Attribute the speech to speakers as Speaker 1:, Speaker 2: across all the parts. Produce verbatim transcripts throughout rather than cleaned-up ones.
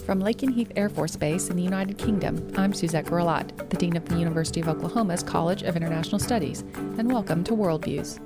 Speaker 1: From Lakenheath Air Force Base in the United Kingdom, I'm Suzette Gurlat, the Dean of the University of Oklahoma's College of International Studies, and welcome to Worldviews.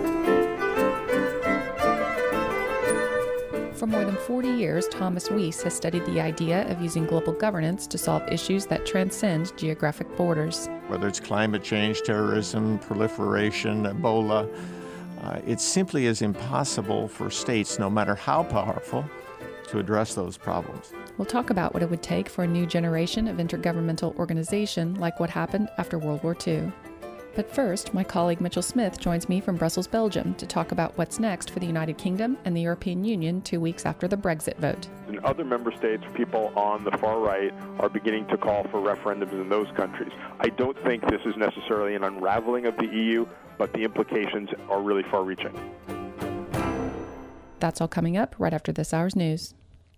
Speaker 1: For more than forty years, Thomas Weiss has studied the idea of using global governance to solve issues that transcend geographic borders.
Speaker 2: Whether it's climate change, terrorism, proliferation, Ebola, uh, it simply is impossible for states, no matter how powerful, to address those problems.
Speaker 1: We'll talk about what it would take for a new generation of intergovernmental organization like what happened after World War Two. But first, my colleague Mitchell Smith joins me from Brussels, Belgium, to talk about what's next for the United Kingdom and the European Union two weeks after the Brexit vote.
Speaker 3: In other member states, people on the far right are beginning to call for referendums in those countries. I don't think this is necessarily an unraveling of the E U, but the implications are really far-reaching.
Speaker 1: That's all coming up right after this hour's news.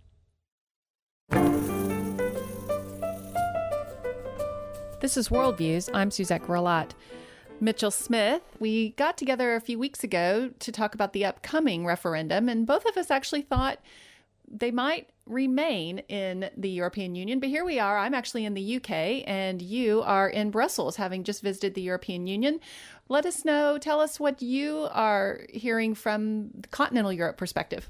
Speaker 1: This is Worldviews. I'm Suzette Gurlat. Mitchell Smith, we got together a few weeks ago to talk about the upcoming referendum, and both of us actually thought they might remain in the European Union. But here we are. I'm actually in the U K, and you are in Brussels, having just visited the European Union. Let us know, tell us what you are hearing from the continental Europe perspective.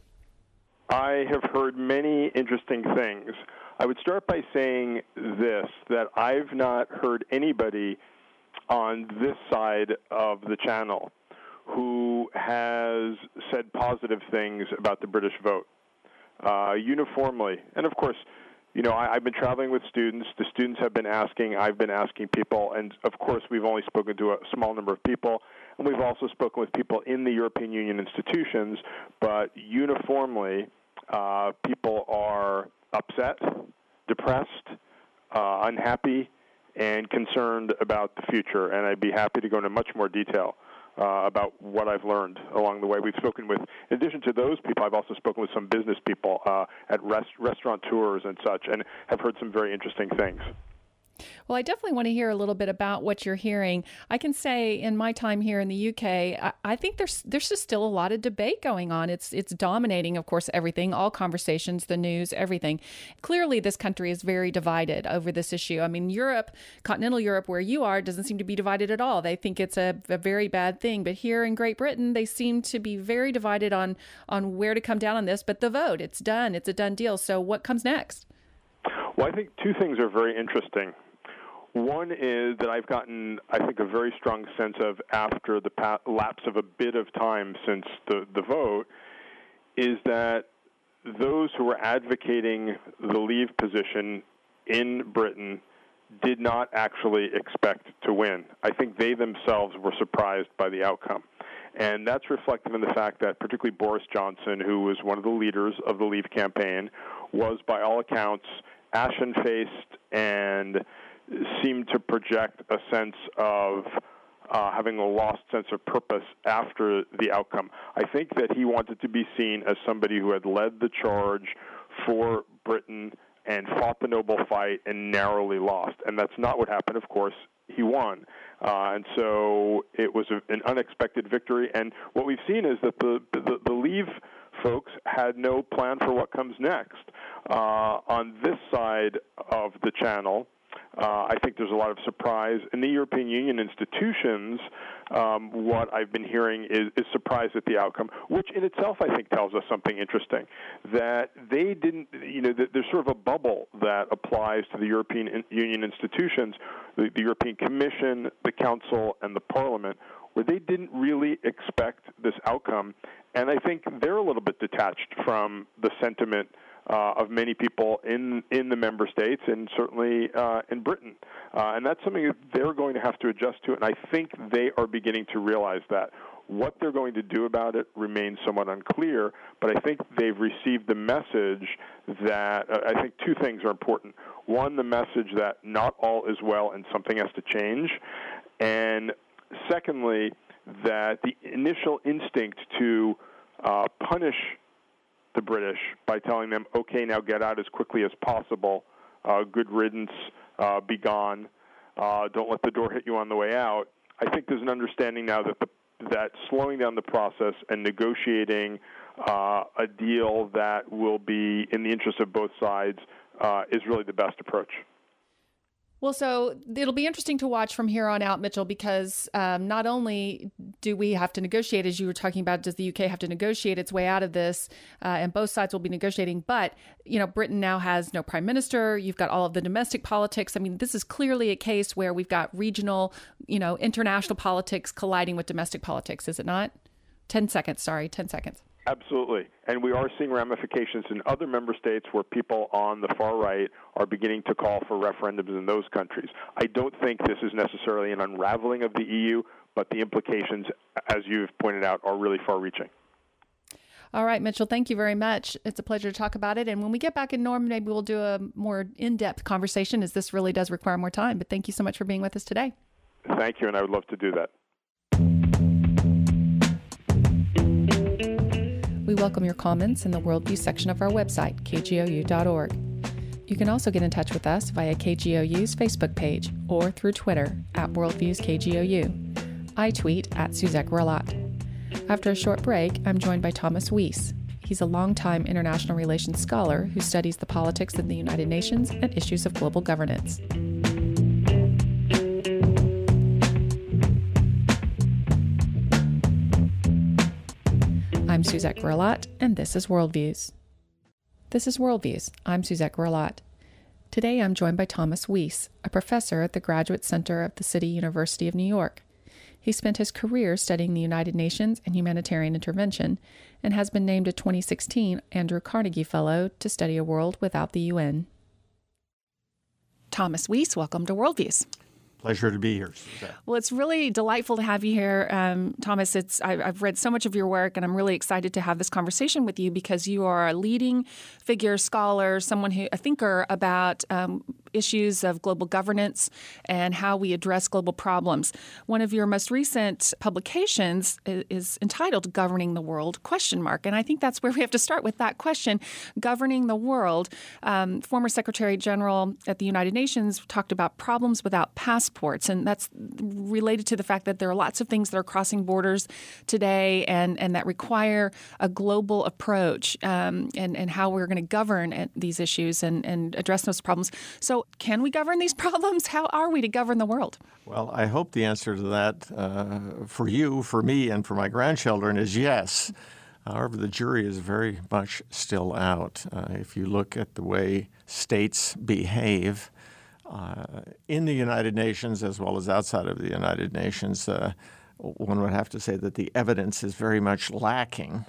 Speaker 3: I have heard many interesting things. I would start by saying this, that I've not heard anybody on this side of the channel who has said positive things about the British vote uh, uniformly. And of course, you know, I, I've been traveling with students. The students have been asking. I've been asking people. And of course, we've only spoken to a small number of people. And we've also spoken with people in the European Union institutions. But uniformly, uh, people are upset, depressed, uh, unhappy, and concerned about the future. And I'd be happy to go into much more detail uh, about what I've learned along the way. We've spoken with, in addition to those people, I've also spoken with some business people uh, at rest, restaurant tours and such, and have heard some very interesting things.
Speaker 1: Well, I definitely want to hear a little bit about what you're hearing. I can say in my time here in the U K, I, I think there's there's just still a lot of debate going on. It's it's dominating, of course, everything, all conversations, the news, everything. Clearly, this country is very divided over this issue. I mean, Europe, continental Europe, where you are, doesn't seem to be divided at all. They think it's a, a very bad thing. But here in Great Britain, they seem to be very divided on, on where to come down on this. But the vote, it's done. It's a done deal. So what comes next?
Speaker 3: Well, I think two things are very interesting. One is that I've gotten, I think, a very strong sense of after the pa- lapse of a bit of time since the, the vote, is that those who were advocating the Leave position in Britain did not actually expect to win. I think they themselves were surprised by the outcome. And that's reflected in the fact that particularly Boris Johnson, who was one of the leaders of the Leave campaign, was by all accounts ashen-faced and seemed to project a sense of uh, having a lost sense of purpose after the outcome. I think that he wanted to be seen as somebody who had led the charge for Britain and fought the noble fight and narrowly lost. And that's not what happened. Of course, he won. Uh, and so it was a, an unexpected victory. And what we've seen is that the, the, the Leave folks had no plan for what comes next. Uh, on this side of the channel, Uh, I think there's a lot of surprise. In the European Union institutions, um, what I've been hearing is, is surprise at the outcome, which in itself I think tells us something interesting, that they didn't, you know, there's sort of a bubble that applies to the European Union institutions, the, the European Commission, the Council, and the Parliament, where they didn't really expect this outcome. And I think they're a little bit detached from the sentiment Uh, of many people in, in the member states and certainly uh, in Britain. Uh, and that's something that they're going to have to adjust to, and I think they are beginning to realize that. What they're going to do about it remains somewhat unclear, but I think they've received the message that, uh, I think two things are important. One, the message that not all is well and something has to change. And secondly, that the initial instinct to uh, punish the British by telling them, okay, now get out as quickly as possible, uh, good riddance, uh, be gone, uh, don't let the door hit you on the way out. I think there's an understanding now that the, that slowing down the process and negotiating uh, a deal that will be in the interest of both sides uh, is really the best approach.
Speaker 1: Well, so it'll be interesting to watch from here on out, Mitchell, because um, not only do we have to negotiate, as you were talking about, does the U K have to negotiate its way out of this, uh, and both sides will be negotiating, but, you know, Britain now has no prime minister. You've got all of the domestic politics. I mean, this is clearly a case where we've got regional, you know, international politics colliding with domestic politics, is it not? ten seconds, sorry, ten seconds.
Speaker 3: Absolutely. And we are seeing ramifications in other member states where people on the far right are beginning to call for referendums in those countries. I don't think this is necessarily an unraveling of the E U, but the implications, as you've pointed out, are really far-reaching.
Speaker 1: All right, Mitchell, thank you very much. It's a pleasure to talk about it. And when we get back in Norman, maybe we'll do a more in-depth conversation, as this really does require more time. But thank you so much for being with us today.
Speaker 3: Thank you, and I would love to do that.
Speaker 1: We welcome your comments in the Worldview section of our website, k g o u dot org. You can also get in touch with us via K G O U's Facebook page or through Twitter at Worldviews K G O U. I tweet at Suzette Grillat. After a short break, I'm joined by Thomas Weiss. He's a longtime international relations scholar who studies the politics of the United Nations and issues of global governance. I'm Suzette Grillat, and this is Worldviews. This is Worldviews. I'm Suzette Grillat. Today I'm joined by Thomas Weiss, a professor at the Graduate Center of the City University of New York. He spent his career studying the United Nations and humanitarian intervention, and has been named a twenty sixteen Andrew Carnegie Fellow to study a world without the U N. Thomas Weiss, welcome to Worldviews.
Speaker 2: Pleasure to be here, Suzette.
Speaker 1: Well, it's really delightful to have you here, um, Thomas. It's I, I've read so much of your work, and I'm really excited to have this conversation with you because you are a leading figure, scholar, someone who a thinker about um, issues of global governance and how we address global problems. One of your most recent publications is, is entitled "Governing the World?" question mark, and I think that's where we have to start with that question. Governing the world. Um, former Secretary General at the United Nations talked about problems without passports. And that's related to the fact that there are lots of things that are crossing borders today and, and that require a global approach um, and, and how we're going to govern these issues and, and address those problems. So can we govern these problems? How are we to govern the world?
Speaker 2: Well, I hope the answer to that uh, for you, for me, and for my grandchildren is yes. However, the jury is very much still out. Uh, if you look at the way states behave, Uh, in the United Nations as well as outside of the United Nations, uh, one would have to say that the evidence is very much lacking.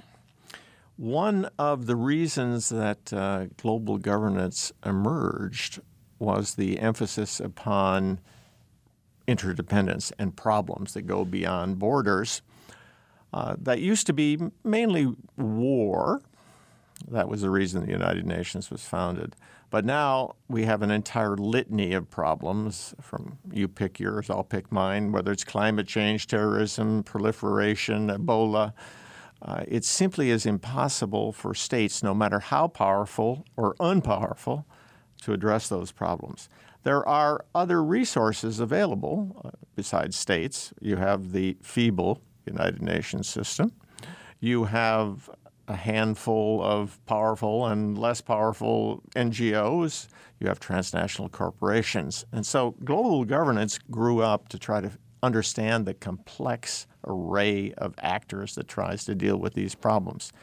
Speaker 2: One of the reasons that uh, global governance emerged was the emphasis upon interdependence and problems that go beyond borders. Uh, that used to be mainly war. That was the reason the United Nations was founded. But now we have an entire litany of problems from you pick yours, I'll pick mine, whether it's climate change, terrorism, proliferation, Ebola. Uh, it simply is impossible for states, no matter how powerful or unpowerful, to address those problems. There are other resources available uh, besides states. You have the feeble United Nations system. You have a handful of powerful and less powerful N G Os. You have transnational corporations. And so global governance grew up to try to understand the complex array of actors that tries to deal with these problems.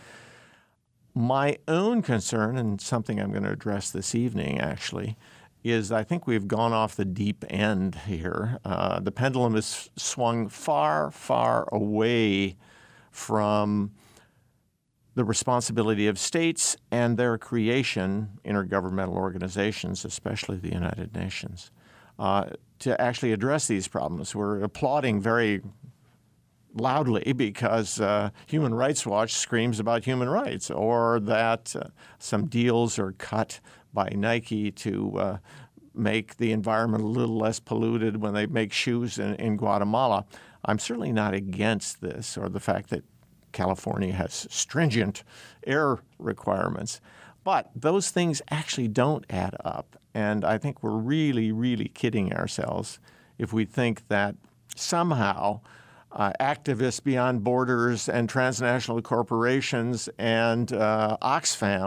Speaker 2: My own concern, and something I'm going to address this evening actually, is I think we've gone off the deep end here. Uh, the pendulum has swung far, far away from the responsibility of states and their creation, intergovernmental organizations, especially the United Nations, uh, to actually address these problems. We're applauding very loudly because uh, Human Rights Watch screams about human rights, or that uh, some deals are cut by Nike to uh, make the environment a little less polluted when they make shoes in, in Guatemala. I'm certainly not against this, or the fact that California has stringent air requirements. But those things actually don't add up. And I think we're really, really kidding ourselves if we think that somehow uh, activists beyond borders and transnational corporations and uh, Oxfam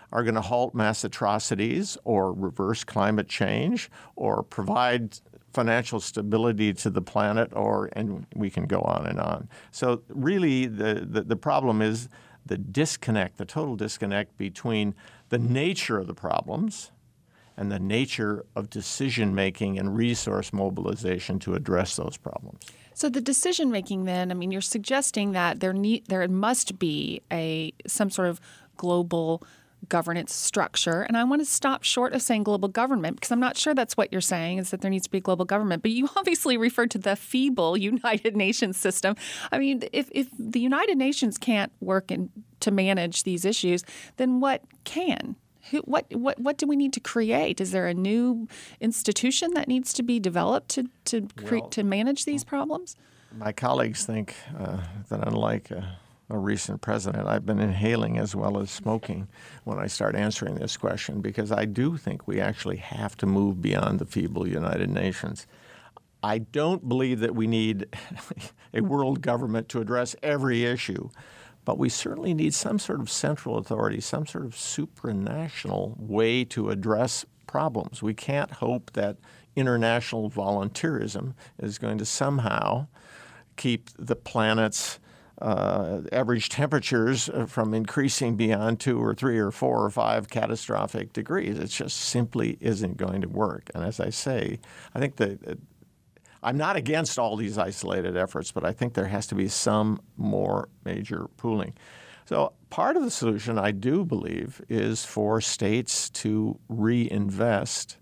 Speaker 2: are going to halt mass atrocities or reverse climate change or provide financial stability to the planet, or and we can go on and on. So really the, the, the problem is the disconnect, the total disconnect between the nature of the problems and the nature of decision-making and resource mobilization to address those problems.
Speaker 1: So the decision-making then, I mean, you're suggesting that there need, there must be a some sort of global governance structure. And I want to stop short of saying global government, because I'm not sure that's what you're saying, is that there needs to be a global government. But you obviously referred to the feeble United Nations system. I mean, if, if the United Nations can't work in, to manage these issues, then what can? Who, what, what, what do we need to create? Is there a new institution that needs to be developed to, to, cre-
Speaker 2: well,
Speaker 1: to manage these problems?
Speaker 2: My colleagues think uh, that unlike a, a recent president, I've been inhaling as well as smoking when I start answering this question, because I do think we actually have to move beyond the feeble United Nations. I don't believe that we need a world government to address every issue, but we certainly need some sort of central authority, some sort of supranational way to address problems. We can't hope that international volunteerism is going to somehow keep the planet's uh, average temperatures from increasing beyond two or three or four or five catastrophic degrees. It just simply isn't going to work. And as I say, I think that I'm not against all these isolated efforts, but I think there has to be some more major pooling. So part of the solution, I do believe, is for states to reinvest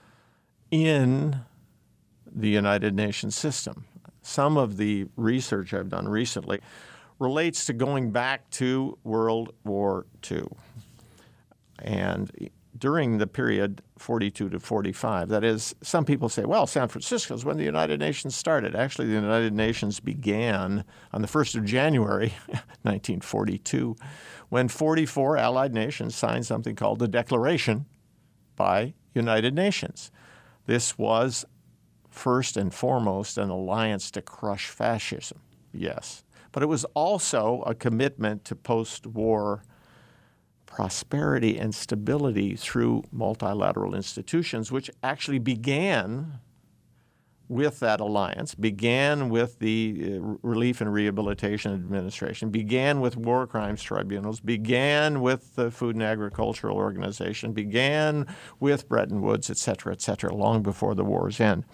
Speaker 2: in the United Nations system. Some of the research I've done recently relates to going back to World War Two. And during the period forty-two to forty-five, that is, some people say, well, San Francisco is when the United Nations started. Actually, the United Nations began on the first of January, nineteen forty-two, when forty-four allied nations signed something called the Declaration by United Nations. This was first and foremost an alliance to crush fascism, yes. But it was also a commitment to post-war prosperity and stability through multilateral institutions, which actually began with that alliance, began with the Relief and Rehabilitation Administration, began with war crimes tribunals, began with the Food and Agricultural Organization, began with Bretton Woods, et cetera, et cetera, long before the war's end.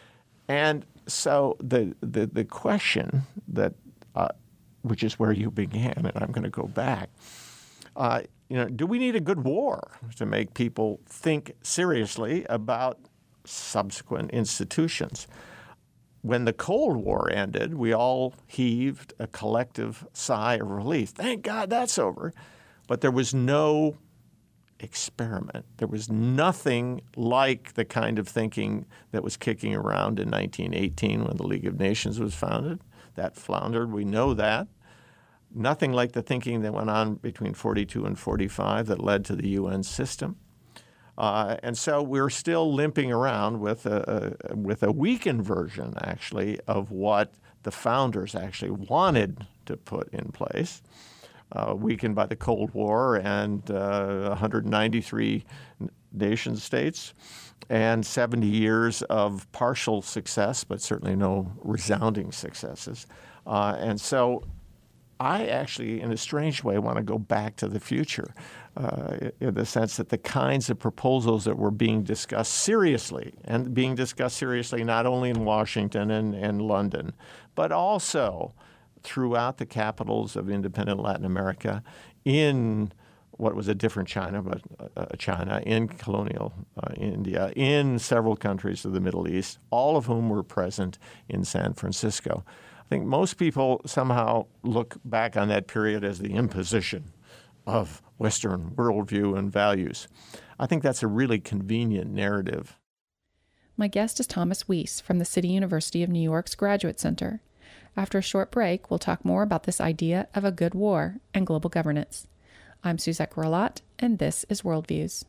Speaker 2: And so the the, the question that, uh, which is where you began, and I'm going to go back, uh, you know, do we need a good war to make people think seriously about subsequent institutions? When the Cold War ended, we all heaved a collective sigh of relief. Thank God that's over. But there was no experiment. There was nothing like the kind of thinking that was kicking around in nineteen eighteen when the League of Nations was founded. That floundered. We know that. Nothing like the thinking that went on between forty-two and forty-five that led to the U N system. Uh, and so we're still limping around with a, a, with a weakened version, actually, of what the founders actually wanted to put in place, uh, weakened by the Cold War and uh, one hundred ninety-three nation states and seventy years of partial success, but certainly no resounding successes. Uh, and so I actually, in a strange way, want to go back to the future uh, in the sense that the kinds of proposals that were being discussed seriously, and being discussed seriously not only in Washington and, and London, but also throughout the capitals of independent Latin America, in what was a different China, but uh, China, in colonial uh, India, in several countries of the Middle East, all of whom were present in San Francisco. I think most people somehow look back on that period as the imposition of Western worldview and values. I think that's a really convenient narrative.
Speaker 1: My guest is Thomas Weiss from the City University of New York's Graduate Center. After a short break, we'll talk more about this idea of a good war and global governance. I'm Suzette Grelot, and this is Worldviews.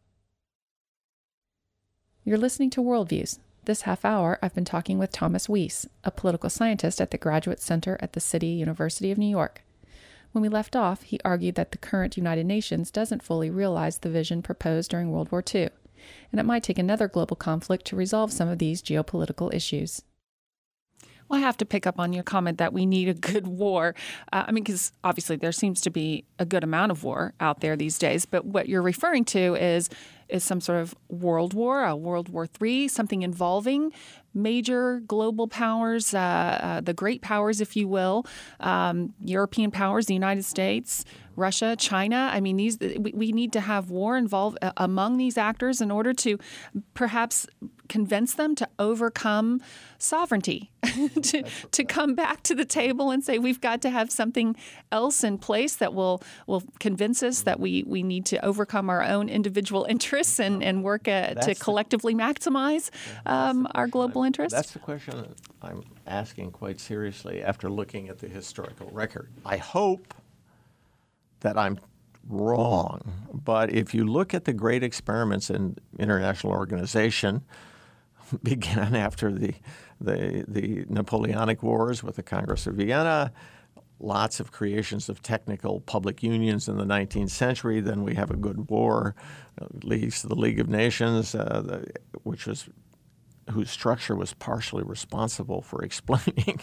Speaker 1: You're listening to Worldviews. This half hour, I've been talking with Thomas Weiss, a political scientist at the Graduate Center at the City University of New York. When we left off, he argued that the current United Nations doesn't fully realize the vision proposed during World War Two, and it might take another global conflict to resolve some of these geopolitical issues. Well, I have to pick up on your comment that we need a good war. Uh, I mean, because obviously there seems to be a good amount of war out there these days. But what you're referring to is is some sort of world war, a World War Three, something involving major global powers, uh, uh, the great powers, if you will, um, European powers, the United States, Russia, China. I mean, these we, we need to have war involved uh, among these actors in order to perhaps convince them to overcome sovereignty, to, to come back to the table and say we've got to have something else in place that will will convince us that we, we need to overcome our own individual interests and, and work uh, to collectively the, maximize um, our global
Speaker 2: I'm,
Speaker 1: interests?
Speaker 2: That's the question that I'm asking quite seriously after looking at the historical record. I hope that I'm wrong, but if you look at the great experiments in international organization, began after the, the the Napoleonic Wars with the Congress of Vienna, lots of creations of technical public unions in the nineteenth century. Then we have a good war, uh, leads to the League of Nations, uh, the, which was whose structure was partially responsible for explaining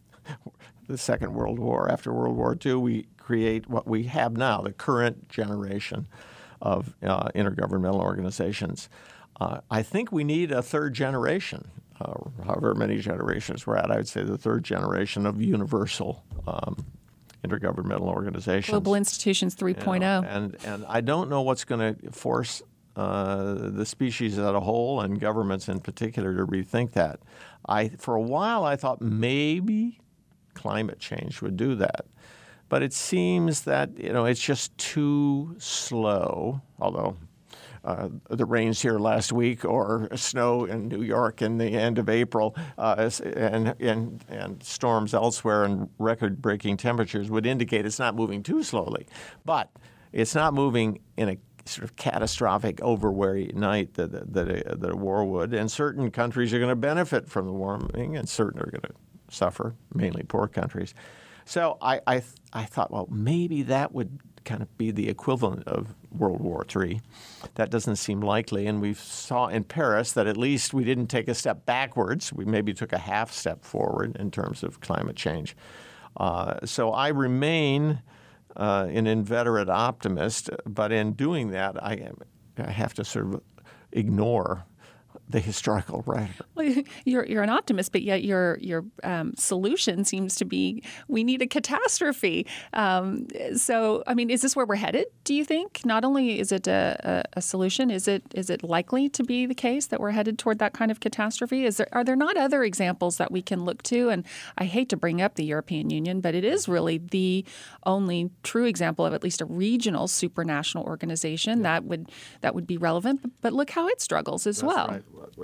Speaker 2: the Second World War. After World War Two, we create what we have now, the current generation of uh, intergovernmental organizations. Uh, I think we need a third generation, uh, however many generations we're at. I would say the third generation of universal um, intergovernmental organizations.
Speaker 1: Global institutions three point oh.
Speaker 2: You know, and, and I don't know what's going to force uh, the species as a whole and governments in particular to rethink that. I, for a while, I thought maybe climate change would do that. But it seems that, you know, it's just too slow, although Uh, the rains here last week or snow in New York in the end of April uh, and, and, and storms elsewhere and record-breaking temperatures would indicate it's not moving too slowly. But it's not moving in a sort of catastrophic overweary night that, that, a, that a war would. And certain countries are going to benefit from the warming and certain are going to suffer, mainly poor countries. So I, I, I thought, well, maybe that would kind of be the equivalent of World War Three. That doesn't seem likely, and we saw in Paris that at least we didn't take a step backwards. We maybe took a half step forward in terms of climate change. Uh, so I remain uh, an inveterate optimist, but in doing that, I, I have to sort of ignore the historical record.
Speaker 1: Well, you're you're an optimist, but yet your your um, solution seems to be we need a catastrophe. Um, so, I mean, is this where we're headed? Do you think? Not only is it a, a, a solution, is it is it likely to be the case that we're headed toward that kind of catastrophe? Is there are there not other examples that we can look to? And I hate to bring up the European Union, but it is really the only true example of at least a regional supranational organization yeah. that would that would be relevant. But, but look how it struggles as
Speaker 2: That's
Speaker 1: well.
Speaker 2: Right.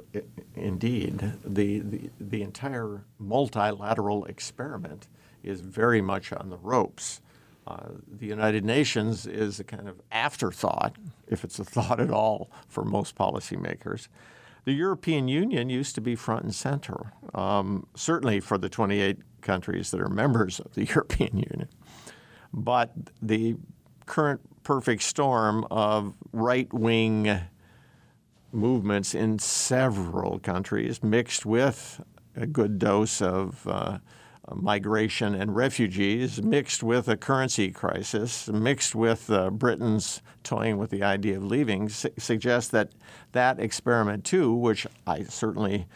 Speaker 2: Indeed, the, the the entire multilateral experiment is very much on the ropes. Uh, the United Nations is a kind of afterthought, if it's a thought at all, for most policymakers. The European Union used to be front and center, um, certainly for the twenty-eight countries that are members of the European Union. But the current perfect storm of right-wing movements in several countries, mixed with a good dose of uh, migration and refugees, mixed with a currency crisis, mixed with uh, Britain's toying with the idea of leaving, su- suggests that that experiment too, which I certainly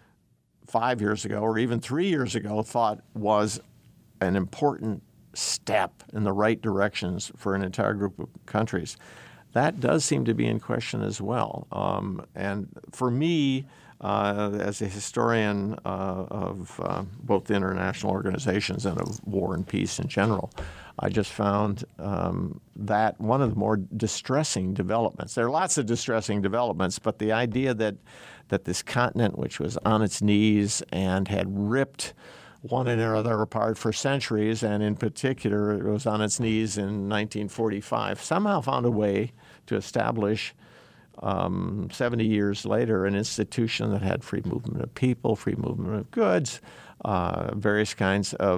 Speaker 2: five years ago or even three years ago thought was an important step in the right directions for an entire group of countries, that does seem to be in question as well. Um, and for me, uh, as a historian uh, of uh, both international organizations and of war and peace in general, I just found um, that one of the more distressing developments. There are lots of distressing developments, but the idea that that this continent, which was on its knees and had ripped one another apart for centuries, and in particular, it was on its knees in nineteen forty-five, somehow found a way to establish um, seventy years later an institution that had free movement of people, free movement of goods, uh, various kinds of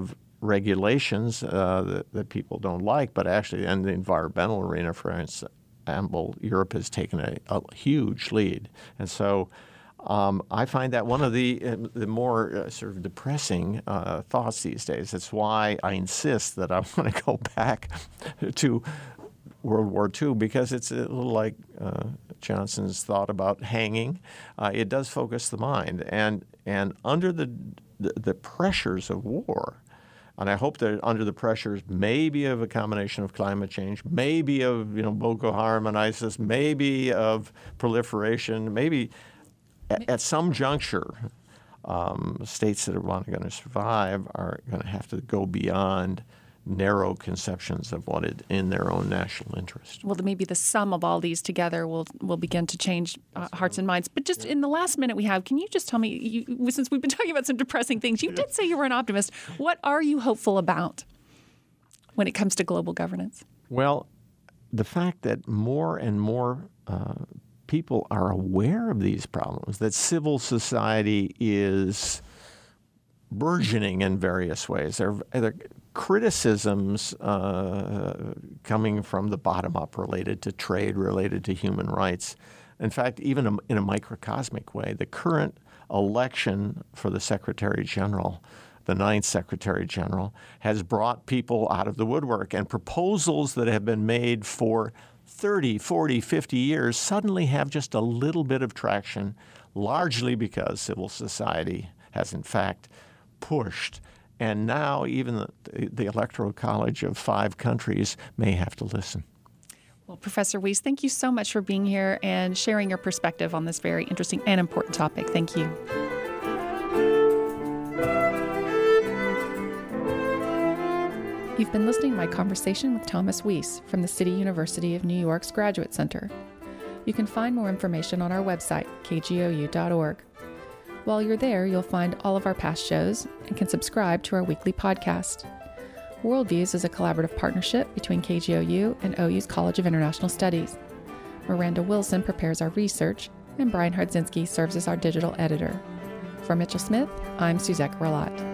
Speaker 2: regulations uh, that, that people don't like, but actually in the environmental arena, for example, Europe has taken a, a huge lead. And so um, I find that one of the, uh, the more uh, sort of depressing uh, thoughts these days. That's why I insist that I want to go back to World War Two, because it's a little like uh, Johnson's thought about hanging. Uh, it does focus the mind. And, and under the, the, the pressures of war, and I hope that under the pressures maybe of a combination of climate change, maybe of you know Boko Haram and ISIS, maybe of proliferation, maybe at, at some juncture, um, states that are going to survive are going to have to go beyond narrow conceptions of what is in their own national interest.
Speaker 1: Well, maybe the sum of all these together will will begin to change uh, hearts and minds. But just yeah. in the last minute we have, can you just tell me, you, since we've been talking about some depressing things, you yeah. did say you were an optimist. What are you hopeful about when it comes to global governance?
Speaker 2: Well, the fact that more and more uh, people are aware of these problems, that civil society is burgeoning in various ways. There, there criticisms uh, coming from the bottom up related to trade, related to human rights. In fact, even in a microcosmic way, the current election for the Secretary General, the ninth Secretary General, has brought people out of the woodwork, and proposals that have been made for thirty, forty, fifty years suddenly have just a little bit of traction, largely because civil society has in fact pushed. And now even the, the Electoral College of five countries may have to listen.
Speaker 1: Well, Professor Wiese, thank you so much for being here and sharing your perspective on this very interesting and important topic. Thank you. You've been listening to my conversation with Thomas Wiese from the City University of New York's Graduate Center. You can find more information on our website, k g o u dot org. While you're there, you'll find all of our past shows and can subscribe to our weekly podcast. Worldviews is a collaborative partnership between K G O U and O U's College of International Studies. Miranda Wilson prepares our research, and Brian Hardzinski serves as our digital editor. For Mitchell Smith, I'm Suzette Ralat.